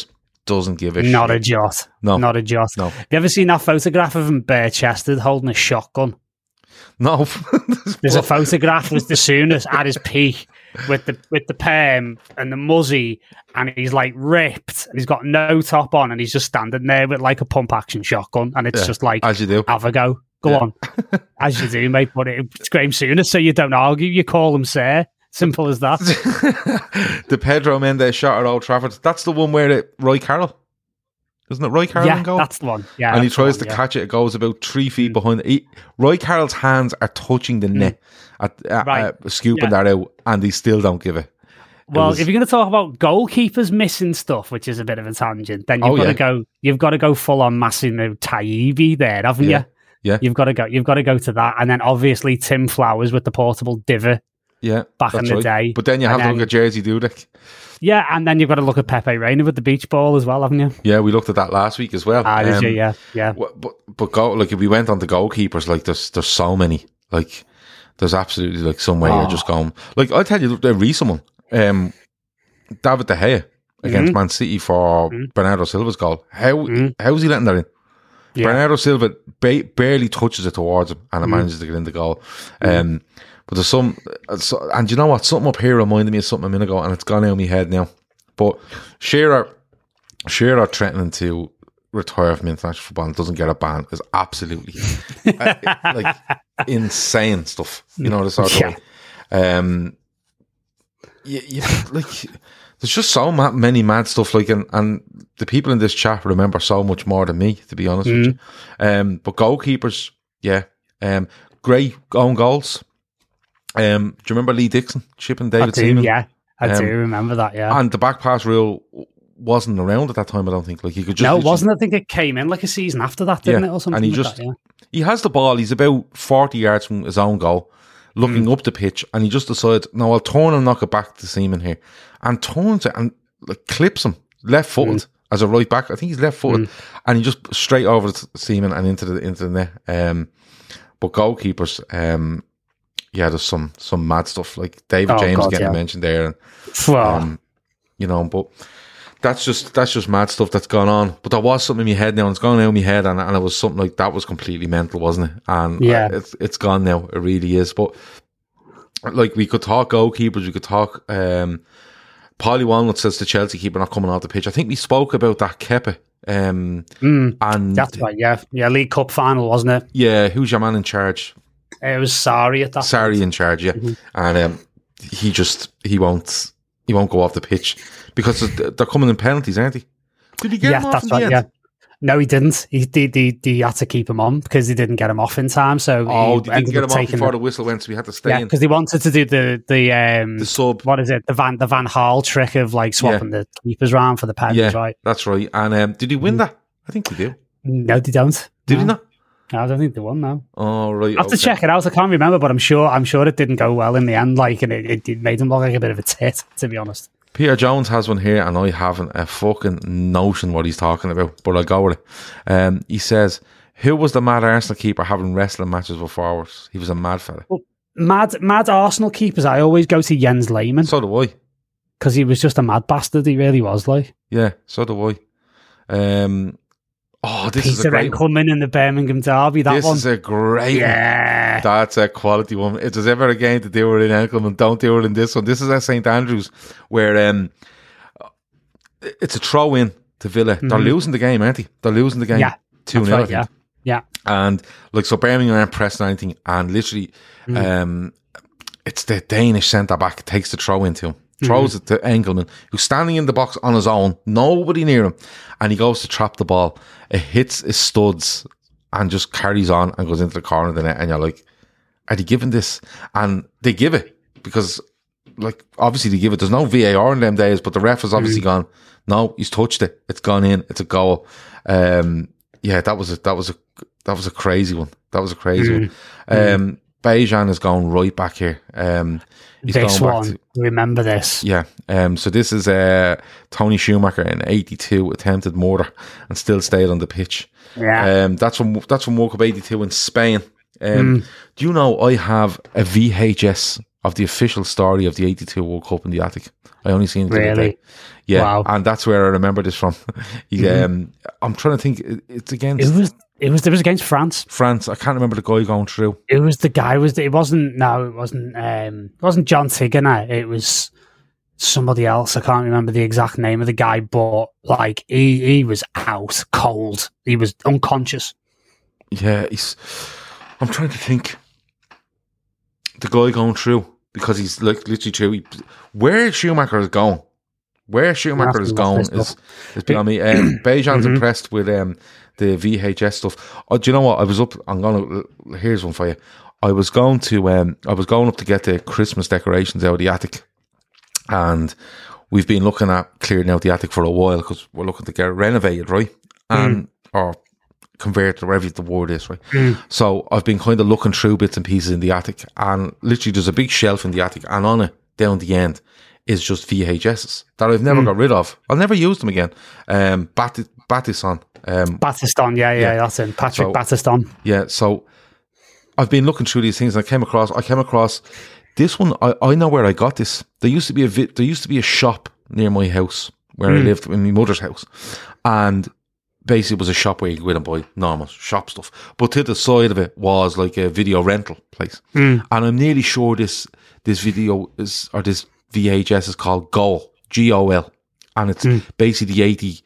doesn't give a Not shit. a jot. No. Not a jot. No. Have you ever seen that photograph of him bare-chested holding a shotgun? No. There's a photograph with the Sooners at his peak with the perm and the muzzy, and he's like ripped and he's got no top on and he's just standing there with like a pump action shotgun, and it's just like, as you do. have a go. Go on. As you do, mate. But it's Graham Souness, so you don't argue. You call him sir. Simple as that. The Pedro Mendes shot at Old Trafford. That's the one where Roy Carroll. Isn't it Roy Carroll in goal? That's the one. Yeah, and he tries to catch it. It goes about 3 feet behind it. Roy Carroll's hands are touching the net, scooping that out, and they still don't give it. Well, if you're going to talk about goalkeepers missing stuff, which is a bit of a tangent, then you've got to go full on Massimo Taibbi there, haven't you? Yeah, you've got to go to that, and then obviously Tim Flowers with the portable diver. Yeah, back in the day. But then you have to look at Jersey Dudek. Yeah, and then you've got to look at Pepe Reina with the beach ball as well, haven't you? Yeah, we looked at that last week as well. Did you? Yeah. But if we went on to goalkeepers, like there's so many. Like there's absolutely like somewhere you're just going. Like I'll tell you, the recent one, David De Gea against Man City for Bernardo Silva's goal. How's he letting that in? Yeah. Bernardo Silva barely touches it towards him, and it manages to get in the goal. But there's and you know what? Something up here reminded me of something a minute ago, and it's gone out of my head now. But Shearer threatening to retire from international football and doesn't get a ban is absolutely like insane stuff. You know, the sort of way. Like there's just so many mad stuff. Like, and the people in this chat remember so much more than me, to be honest with you. But goalkeepers, great own goals. Do you remember Lee Dixon chipping David Seaman? Yeah, I do remember that. Yeah, and the back pass rule wasn't around at that time. I don't think. Like he could just it wasn't. I think it came in like a season after that, didn't it, or something? And he has the ball. He's about 40 yards from his own goal, looking up the pitch, and he just decides, no, I'll turn and knock it back to Seaman here, and turns it and like clips him left footed as a right back. I think he's left footed, and he just straight over to Seaman and into the net. But goalkeepers, there's some mad stuff like David James getting mentioned there, and you know, but that's just mad stuff that's gone on. But there was something in my head now, and it's gone out of my head, and it was something like that was completely mental, wasn't it? And it's gone now. It really is. But like we could talk goalkeepers, we could talk. Paulie Walnut says the Chelsea keeper not coming off the pitch. I think we spoke about that Kepa. And that's right. Yeah, League Cup final, wasn't it? Yeah, who's your man in charge? It was Sarri at that. Sarri in charge, yeah, and he won't go off the pitch because they're coming in penalties, aren't they? Did he get him off in the end? Yeah. No, he didn't. He had to keep him on because he didn't get him off in time. So they didn't get him off before the whistle went, so he had to stay in. Because they wanted to do the sub. What is it? The Van Gaal trick of like swapping the keepers around for the penalties, right? That's right. And did he win that? I think they do. No, they don't. Did he not? No, I don't think they won. No. Oh right. I have to check it out. I can't remember, but I'm sure it didn't go well in the end. Like, and it made him look like a bit of a tit, to be honest. Peter Jones has one here, and I haven't a fucking notion what he's talking about, but I'll go with it. He says, who was the mad Arsenal keeper having wrestling matches with forwards? He was a mad fella. Well, mad Arsenal keepers, I always go to Jens Lehmann. So do I. Because he was just a mad bastard, he really was, like. Yeah, so do I. This Peter is a great one. In the Birmingham Derby, this is a great one. That's a quality one. If there's ever a game to do it in Enckelman, don't do it in this one. This is at St Andrews, where it's a throw in to Villa. They're losing the game, aren't they? They're losing the game 2-0. Right, yeah. And like, so Birmingham aren't pressing anything, and literally it's the Danish centre back takes the throw into him. Throws it to Enckelman, who's standing in the box on his own, nobody near him, and he goes to trap the ball. It hits his studs and just carries on and goes into the corner of the net, and you're like, are they giving this? And they give it, because like, obviously they give it. There's no VAR in them days, but the ref has obviously gone, no, he's touched it, it's gone in, it's a goal. That was a crazy one. That was a crazy one. Bejan is going right back here. He's this going one, back to, remember this? Yeah. So this is Tony Schumacher in '82 attempted murder and still stayed on the pitch. Yeah. That's from World Cup '82 in Spain. Do you know I have a VHS of the official story of the 82 World Cup in the attic. I only seen it the other Really? day. Yeah, Wow. and that's where I remember this from. I'm trying to think. It's against It was against France. France. I can't remember the guy going through. It was the guy. It wasn't John Tigana. It was somebody else. I can't remember the exact name of the guy, but like he was out cold. He was unconscious. Yeah, I'm trying to think. The guy going through, because he's like literally through. Where Schumacher is going is beyond me. Bejan's impressed with the VHS stuff. Oh, do you know what? I was up. Here's one for you. I was going up to get the Christmas decorations out of the attic, and we've been looking at clearing out the attic for a while because we're looking to get it renovated, right? And or converted, or whatever the word is, right? So I've been kind of looking through bits and pieces in the attic, and literally there's a big shelf in the attic, and on it down the end is just VHSs that I've never got rid of. I'll never use them again. Battiston. Battiston, yeah, that's it. Patrick Battiston. Yeah, so I've been looking through these things, and I came across this one. I know where I got this. There used to be a shop near my house where I lived, in my mother's house, and basically it was a shop where you could go in and buy normal shop stuff. But to the side of it was like a video rental place, and I'm nearly sure this video is, or this VHS is called Goal, GOL, and it's basically the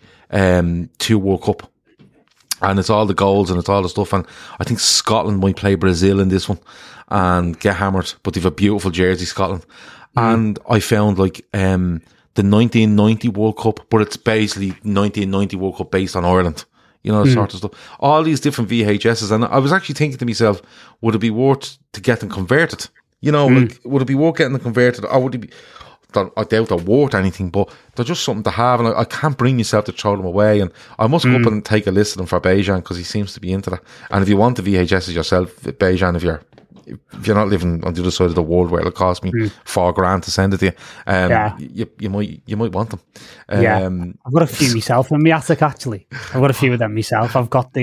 82 World Cup. And it's all the goals and it's all the stuff. And I think Scotland might play Brazil in this one and get hammered. But they've a beautiful jersey, Scotland. And I found like the 1990 World Cup, but it's basically 1990 World Cup based on Ireland. You know, that sort of stuff. All these different VHSs. And I was actually thinking to myself, would it be worth to get them converted? You know, like, would it be worth getting them converted? Or would it be... I doubt they're worth anything, but they're just something to have, and I can't bring myself to throw them away. And I must go up and take a list of them for Bejan, because he seems to be into that. And if you want the VHSs yourself, Bejan, if you're not living on the other side of the world where it'll cost me $4,000 to send it to you, you might want them. I've got a few myself in my attic. Actually, I've got a few of them myself. I've got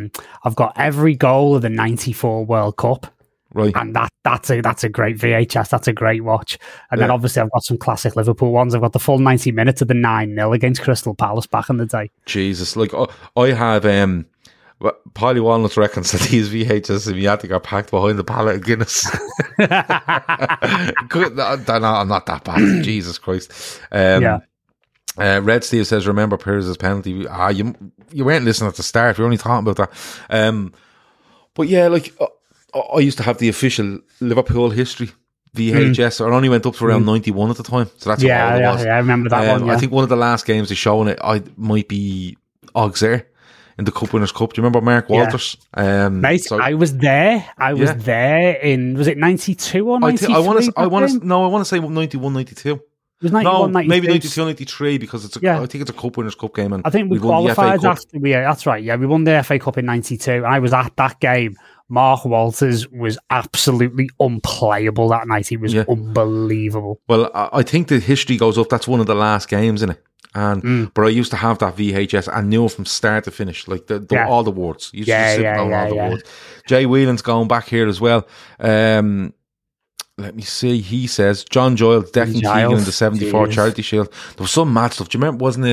every goal of the '94 World Cup. Right, and that's a great VHS. That's a great watch. And then obviously I've got some classic Liverpool ones. I've got the full 90 minutes of the 9-0 against Crystal Palace back in the day. Jesus, like I have Polly Walnuts reckons that these VHS in the attic are packed behind the pallet of Guinness. I'm not that bad. Jesus Christ. Red Steve says, remember Pires' penalty. You weren't listening at the start. We were only talking about that. But yeah, like I used to have the official Liverpool history VHS. It only went up to around 91 at the time. So that's what it was. Yeah, I remember that one. Yeah. I think one of the last games they showing it, might be Auxerre in the Cup Winners' Cup. Do you remember Mark Walters? Mate, I was there. Was it 92 or 93? I want to say 91, 92. It was 91, 92. Maybe 92, 93, because I think it's a Cup Winners' Cup game. And I think we qualified after that's right. Yeah, we won the FA Cup in 92. I was at that game. Mark Walters was absolutely unplayable that night. He was unbelievable. Well, I think the history goes up. That's one of the last games in it. And but I used to have that VHS and knew from start to finish, like all the words. You used to sit down all the words. Jay Whelan's going back here as well. Let me see. He says John Giles decking Keegan in the 74 Charity Shield. There was some mad stuff. Do you remember? Wasn't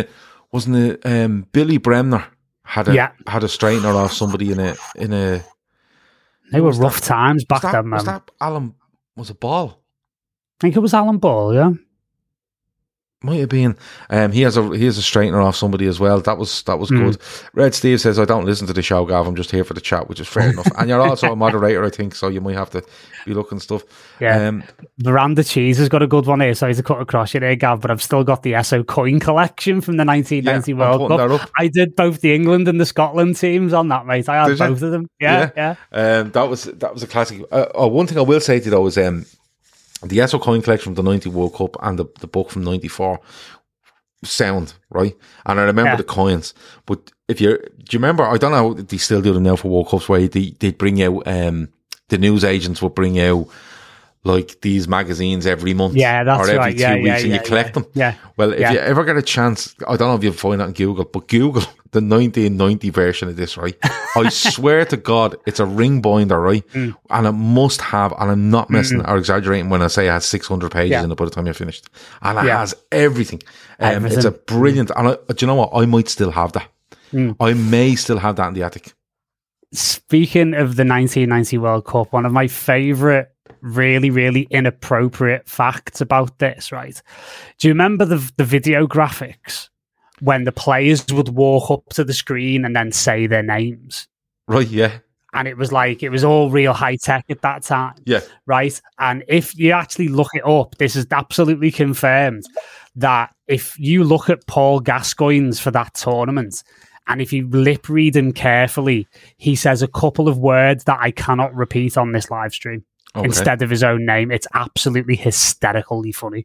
it Billy Bremner had a straightener off somebody in a. They were rough times back then, man. Was that Alan? Was it Ball? I think it was Alan Ball, yeah. Might have been. He has a straightener off somebody as well. That was good. Red Steve says, I don't listen to the show, Gav. I'm just here for the chat, which is fair enough. And you're also a moderator, I think, so you might have to be looking stuff. Yeah. Veranda Cheese has got a good one here. Sorry to cut across you there, Gav, but I've still got the Esso coin collection from the 1990 World Cup. I did both the England and the Scotland teams on that, mate. I had both of them. Yeah. That was a classic. One thing I will say to you though is the Esso coin collection from the 90 World Cup and the book from 94 sound, right? And I remember the coins. But do you remember, I don't know if they still do them now for World Cups, where they'd bring out, the news agents would bring out like these magazines every month. Yeah, that's or every right. 2 weeks, and you collect them. Yeah. Well, if you ever get a chance, I don't know if you find that on Google, but Google the 1990 version of this, right? I swear to God, it's a ring binder, right? And it must have, and I'm not messing or exaggerating when I say it has 600 pages in it by the time you're finished. And it has everything. It's a brilliant, and do you know what? I might still have that. I may still have that in the attic. Speaking of the 1990 World Cup, one of my favourite, really, really inappropriate facts about this, right? Do you remember the video graphics when the players would walk up to the screen and then say their names? Right, yeah. And it was all real high tech at that time. Yeah. Right? And if you actually look it up, this is absolutely confirmed that if you look at Paul Gascoigne's for that tournament, and if you lip read him carefully, he says a couple of words that I cannot repeat on this live stream instead of his own name. It's absolutely hysterically funny.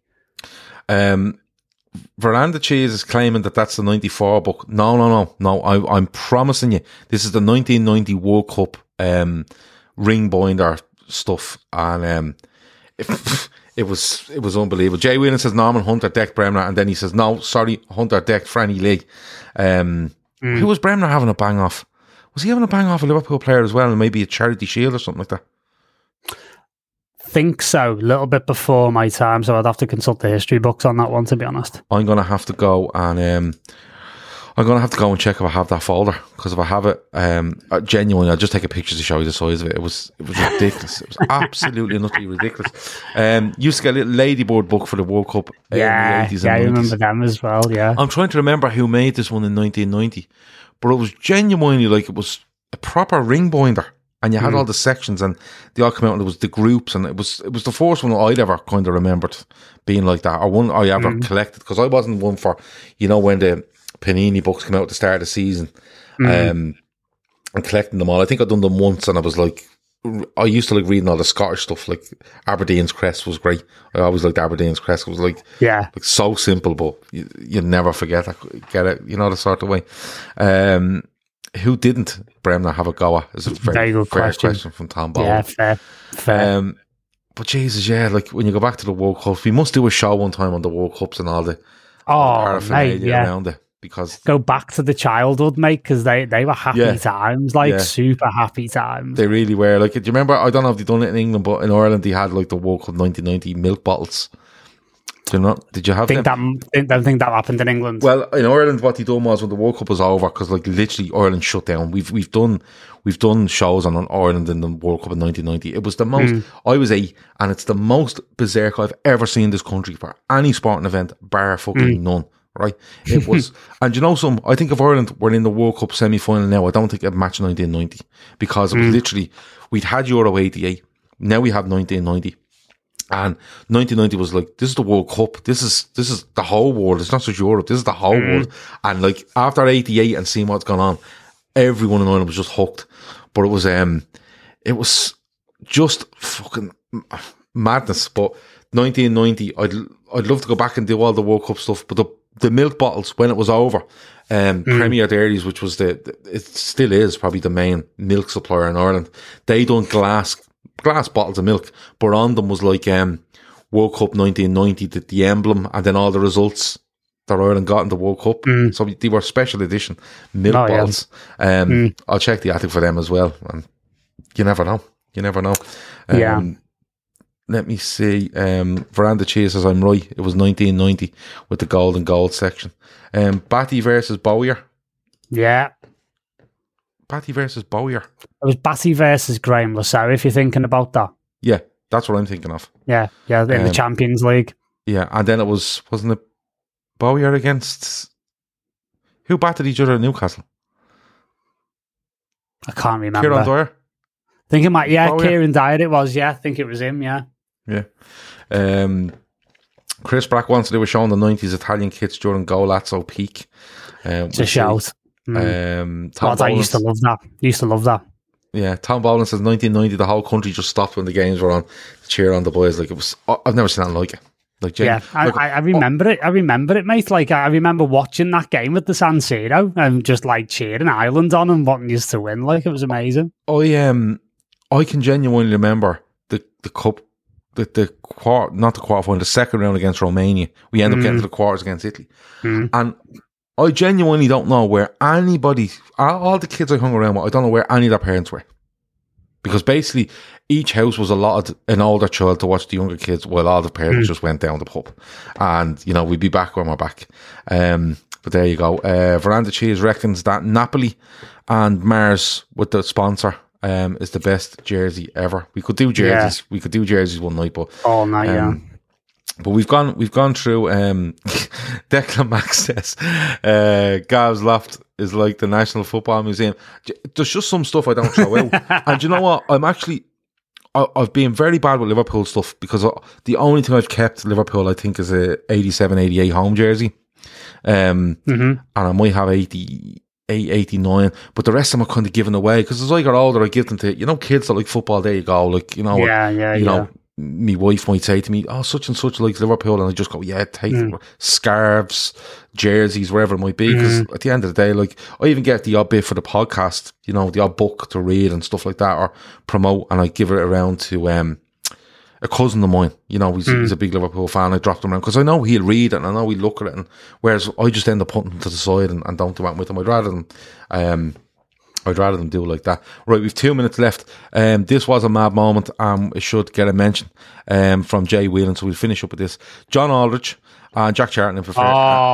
Veranda Cheese is claiming that that's the 94 book. No. I'm promising you, this is the 1990 World Cup ring binder stuff. And it was unbelievable. Jay Whelan says Norman Hunter decked Bremner, and then he says, no, sorry, Hunter decked Franny Lee. Who was Bremner having a bang off? Was he having a bang off a Liverpool player as well, and maybe a Charity Shield or something like that? Think so. A little bit before my time, so I'd have to consult the history books on that one, to be honest. I'm gonna have to go and check if I have that folder, because if I have it, genuinely, I'll just take a picture to show you the size of it. It was ridiculous. It was absolutely and utterly ridiculous. Used to get a little Ladybird book for the World Cup in the 80s and 90s. I remember them as well. Yeah, I'm trying to remember who made this one in 1990, but it was genuinely like it was a proper ring binder. And you had all the sections, and they all come out, and there was the groups, and it was the first one I'd ever kind of remembered being like that, or one I ever collected, because I wasn't one for, when the Panini books came out at the start of the season, and collecting them all. I think I'd done them once, and I was like, I used to like reading all the Scottish stuff, like Aberdeen's Crest was great. I always liked Aberdeen's Crest. It was like so simple, but you never forget it, get it, the sort of way. Who didn't Bremner have a go at? Is a very good question from Tom Bowen. Yeah, fair. But Jesus, like when you go back to the World Cups, we must do a show one time on the World Cups and all the paraphernalia around it. Because go back to the childhood, mate, because they were happy times, super happy times. They really were. Like, do you remember? I don't know if they've done it in England, but in Ireland they had like the World Cup 1990 milk bottles. Did you have them? I don't think that happened in England. Well, in Ireland, what they done was when the World Cup was over, because like literally Ireland shut down. We've done shows on Ireland in the World Cup in 1990. It was the most. I was 8, and it's the most berserk I've ever seen this country for any sporting event, bar fucking none. Right? It was, and I think if Ireland were in the World Cup semi-final now, I don't think it'd match 1990, because it was literally, we'd had Euro 88, now we have 1990. And 1990 was like, this is the World Cup. This is the whole world. It's not just Europe. This is the whole world. And like after 88 and seeing what's gone on, everyone in Ireland was just hooked. But it was just fucking madness. But 1990, I'd love to go back and do all the World Cup stuff. But the milk bottles, when it was over, Premier Dairies, which was it still is probably the main milk supplier in Ireland, they done glass bottles of milk, but on them was like World Cup 1990, the emblem, and then all the results that Ireland got in the World Cup. So they were special edition milk bottles. I'll check the attic for them as well, and you never know. Let me see. Veranda Cheese says I'm right. It was 1990 with the gold and gold section. Batty versus Bowyer. Yeah. Batty versus Bowyer. It was Batty versus Graham Lasseau, if you're thinking about that. Yeah, that's what I'm thinking of. Yeah, in the Champions League. Yeah, and then wasn't it Bowyer against, who battered each other at Newcastle? I can't remember. Kieran Dyer? I think it might, Kieran Dyer it was, I think it was him, yeah. Yeah. Chris Brack wants to do a show on the 90s Italian kits during Golazzo peak. It's a shout. Tom I used to love that. Yeah, Tom Boland says 1990 the whole country just stopped when the games were on to cheer on the boys. Like, it was, I've never seen anything like it. Like, I remember it. I remember it, mate. Like, I remember watching that game at the San Siro and just like cheering Ireland on and wanting us to win. Like, it was amazing. I can genuinely remember the cup not the quarterfinal, the second round against Romania. We end up getting to the quarters against Italy. And I genuinely don't know where anybody, all the kids I hung around with, I don't know where any of their parents were. Because basically, each house was allotted an older child to watch the younger kids while all the parents just went down the pub. And, you know, we'd be back when we're back. But there you go. Veranda Cheese reckons that Napoli and Mars with the sponsor is the best jersey ever. We could do jerseys. Yeah. We could do jerseys one night, but all night, yeah. But we've gone through. Declan Max says Gav's Loft is like the National Football Museum. There's just some stuff I don't throw out, and you know what? I've been very bad with Liverpool stuff because the only thing I've kept Liverpool, I think, is a 87-88 home jersey. And I might have 88, 89, but the rest of them are kind of given away because as I got older, I give them to, you know, kids that like football. There you go, like, you know, you know, my wife might say to me, "Oh, such and such likes Liverpool," and I just go, "Yeah, take scarves, jerseys, wherever it might be." Because at the end of the day, like, I even get the odd bit for the podcast, you know, the odd book to read and stuff like that, or promote, and I give it around to a cousin of mine, you know, he's a big Liverpool fan. I dropped him around because I know he'll read it and I know he'll look at it. And whereas I just end up putting them to the side and don't do that with them. I'd rather them do it like that. Right, we've 2 minutes left. This was a mad moment. It should get a mention from Jay Whelan. So we'll finish up with this. John Aldridge and Jack Charlton for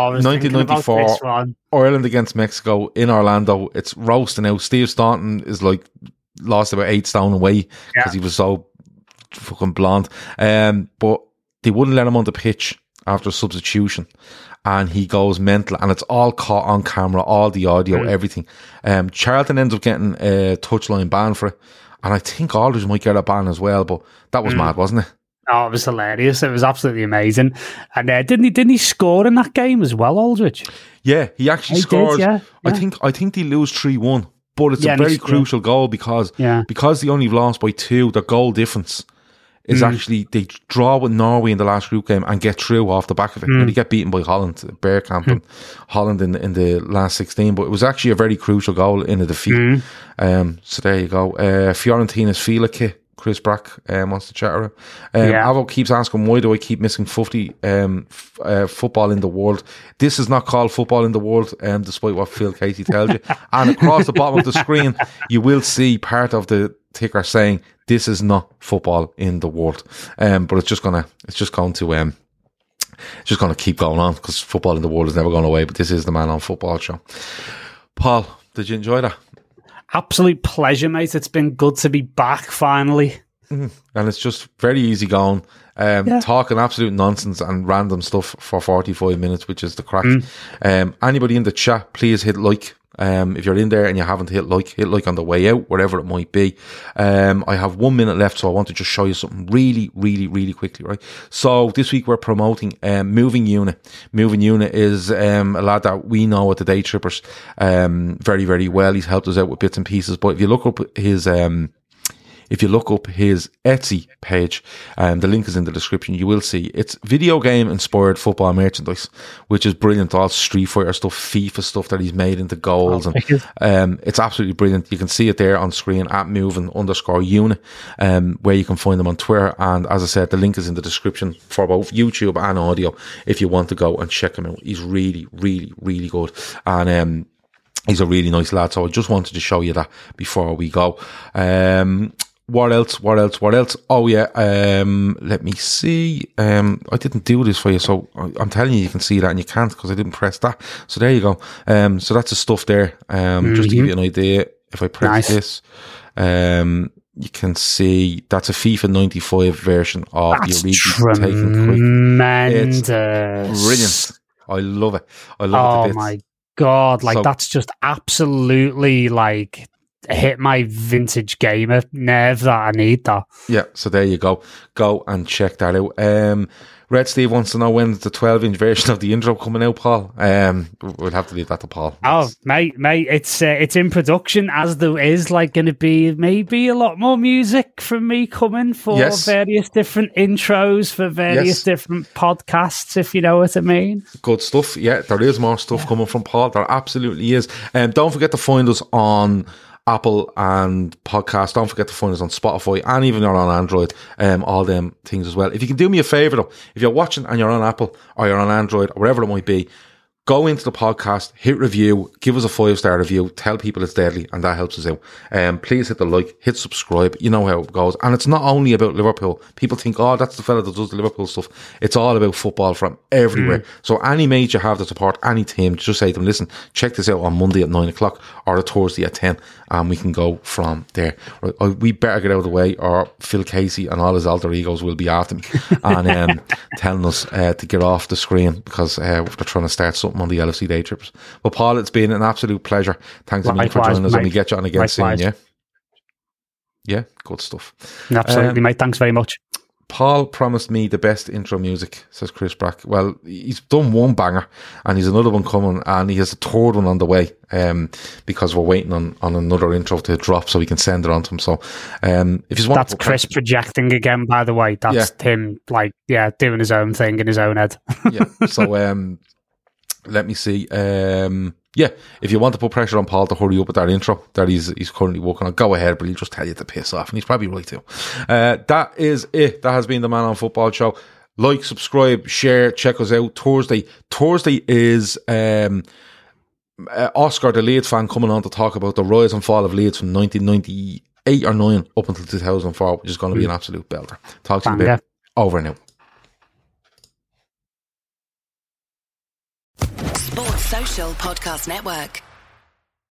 1994 Ireland against Mexico in Orlando. It's roasting out. Steve Staunton is like lost about 8 stone away because he was so fucking blonde. But they wouldn't let him on the pitch after substitution, and he goes mental, and it's all caught on camera, all the audio, everything. Charlton ends up getting a touchline ban for it, and I think Aldridge might get a ban as well, but that was mad, wasn't it? Oh, it was hilarious. It was absolutely amazing. And didn't he score in that game as well, Aldridge? Yeah, he actually scored. Yeah. I think they lose 3-1, but it's a very crucial goal because they only lost by 2, the goal difference is actually, they draw with Norway in the last group game and get through off the back of it. And they get beaten by Holland, Bergkamp and Holland in the last 16. But it was actually a very crucial goal in the defeat. So there you go. Fiorentina's Fila kit. Chris Brack wants to chat around. Avo keeps asking, why do I keep missing football in the world? This is not called football in the world, despite what Phil Casey tells you. And across the bottom of the screen, you will see part of the ticker saying, this is not football in the world. But it's just going to keep going on because football in the world is never going away. But this is the Man on Football show. Paul, did you enjoy that? Absolute pleasure, mate. It's been good to be back finally. And it's just very easy going. Talking absolute nonsense and random stuff for 45 minutes, which is the crack. Anybody in the chat, please hit like. If you're in there and you haven't hit like on the way out, wherever it might be. I have 1 minute left, so I want to just show you something really, really, really quickly, right? So this week we're promoting Moving Unit. Moving Unit is a lad that we know at the Day Trippers very, very well. He's helped us out with bits and pieces, but if you look up his Etsy page, the link is in the description, you will see it's video game inspired football merchandise, which is brilliant. All Street Fighter stuff, FIFA stuff that he's made into goals, and it's absolutely brilliant. You can see it there on screen at moving_unit, where you can find them on Twitter. And as I said, the link is in the description for both YouTube and audio if you want to go and check him out. He's really, really, really good, and he's a really nice lad. So I just wanted to show you that before we go. What else? Oh yeah, let me see. I didn't do this for you, so I'm telling you, you can see that and you can't because I didn't press that. So there you go. So that's the stuff there. Just to give you an idea, if I press this, you can see that's a FIFA 95 version of the Origi Taken Quick. It's brilliant. I love it. Oh my God, like that's just absolutely like hit my vintage gamer nerve that I need that. Yeah, so there you go. Go and check that out. Red Steve wants to know when's the 12-inch version of the intro coming out, Paul. We'll have to leave that to Paul. Oh, mate, it's in production, as there is like going to be maybe a lot more music from me coming for various different intros for various different podcasts, if you know what I mean. Good stuff. Yeah, there is more stuff coming from Paul. There absolutely is. Don't forget to find us on Apple and podcast. Don't forget to find us on Spotify and even on Android, all them things as well. If you can do me a favour though, if you're watching and you're on Apple or you're on Android or wherever it might be, go into the podcast, hit review, give us a 5-star review, tell people it's deadly, and that helps us out. Please hit the like, hit subscribe. You know how it goes. And it's not only about Liverpool. People think, oh, that's the fella that does the Liverpool stuff. It's all about football from everywhere. So any mate you have to support any team, just say to them, listen, check this out on Monday at 9 o'clock or a Thursday at 10, and we can go from there. We better get out of the way, or Phil Casey and all his alter egos will be after me and telling us to get off the screen because they're trying to start something on the LFC Day Trippers. But Paul, it's been an absolute pleasure. Thanks a million for joining us, and we get you on again soon. Yeah, good stuff. Absolutely, mate. Thanks very much. Paul promised me the best intro music, says Chris Brack. Well, he's done one banger and he's another one coming, and he has a third one on the way, because we're waiting on another intro to drop so we can send it on to him. So if you want, that's Chris projecting again, by the way. That's him doing his own thing in his own head. So let me see. If you want to put pressure on Paul to hurry up with that intro that he's currently working on, go ahead, but he'll just tell you to piss off, and he's probably right too. That is it. That has been the Man on Football show. Like, subscribe, share, check us out. Thursday is Oscar, the Leeds fan, coming on to talk about the rise and fall of Leeds from 1998 or 9 up until 2004, which is going to be an absolute belter. Talk to you a bit. Over now. Sports Social Podcast Network.